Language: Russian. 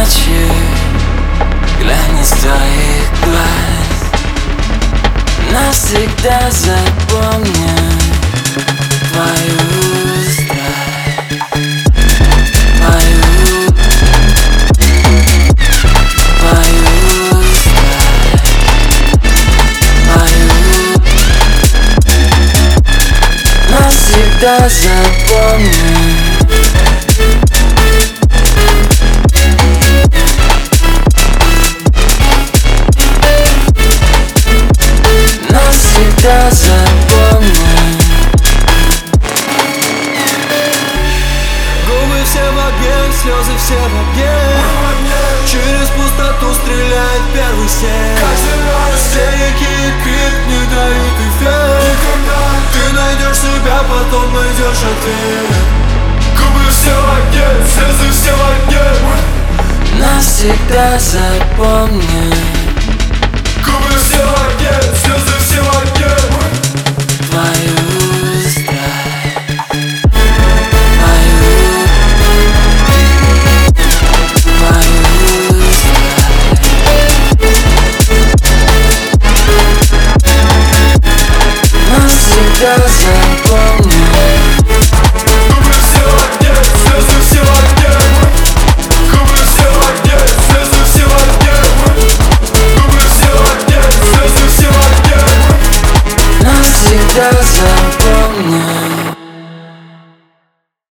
ночи глянь из твоих глаз. Навсегда запомню твою страсть, твою страсть, навсегда запомню. Навсегда запомню. Губы все в огне, слезы все в огне. Через пустоту стреляет первый снег. Истерики и крик не дают эффект. Ты найдешь себя, потом найдешь ответ. Губы все в огне, слезы все в огне. Навсегда запомню.